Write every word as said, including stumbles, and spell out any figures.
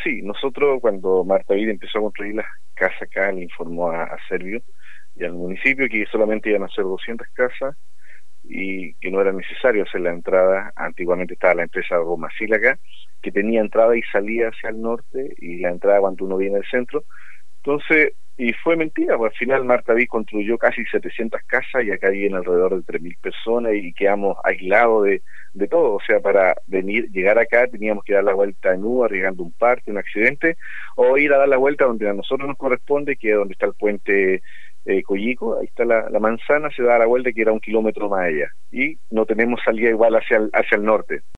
sí, nosotros cuando Marta Vid empezó a construir las casas acá, le informó a, a Servio y al municipio que solamente iban a hacer doscientas casas y que no era necesario hacer la entrada. Antiguamente estaba la empresa Romacil acá, que tenía entrada y salida hacia el norte, y la entrada cuando uno viene del centro. Entonces, y fue mentira, pues al final Marta Vid construyó casi setecientas casas y acá viven alrededor de tres mil personas y quedamos aislados de, de todo. O sea, para venir, llegar acá teníamos que dar la vuelta en U, arriesgando un parte, un accidente, o ir a dar la vuelta donde a nosotros nos corresponde, que es donde está el puente eh, Coyico. Ahí está la, la manzana, se da la vuelta que era un kilómetro más allá, y no tenemos salida igual hacia el, hacia el norte.